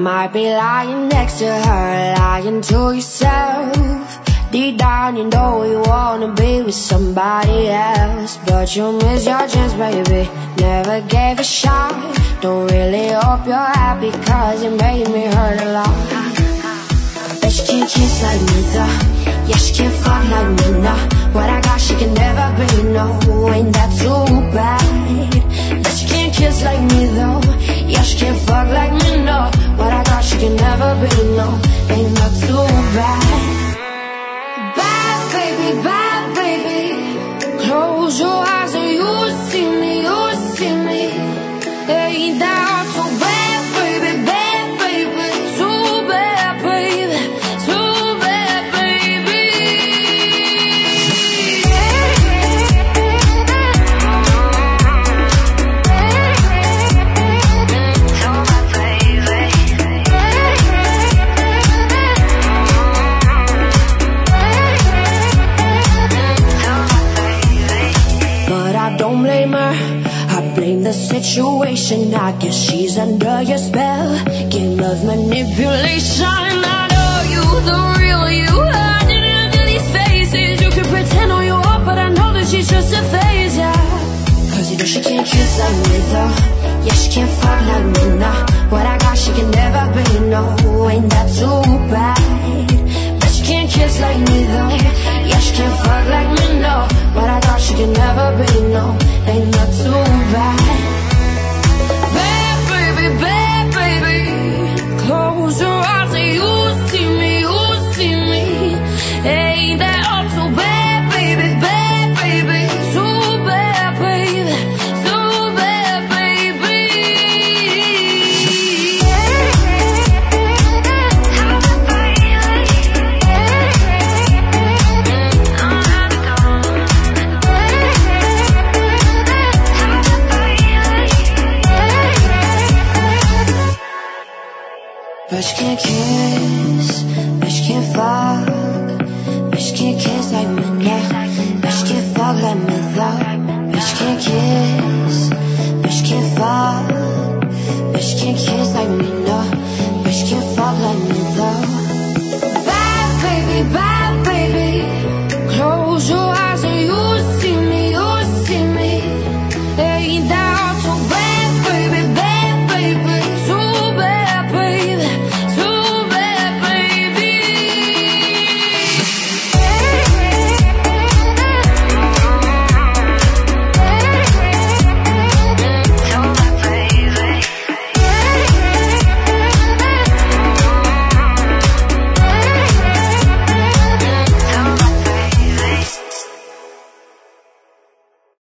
might be lying next to her, lying to yourself. Deep down you know you wanna be with somebody else, but you miss your chance, baby, never gave a shot. Don't really hope you're happy, cause it made me hurt a lot. Bet she can't kiss like me though, yeah she can't fuck like me, nah. What I got she can never be, no, ain't that too bad? Bet she can't kiss like me though, yeah she can't fuck like me, no. What I got she can never be, no, ain't that too bad? Bad baby, close your eyes and you'll see me, you'll see me. Ain't that too bad, baby, too bad, baby, too bad, baby. Don't blame her, I blame the situation. I guess she's under your spell, game of manipulation. I know you, the real you, hiding under these faces. You can pretend all you want, but I know that she's just a phase, yeah. Cause you know she can't kiss like me though, yeah she can't fuck like me, nah. What I got she can never be, no, ain't that too bad? But she can't kiss like me though, yeah she can't fuck like me, no.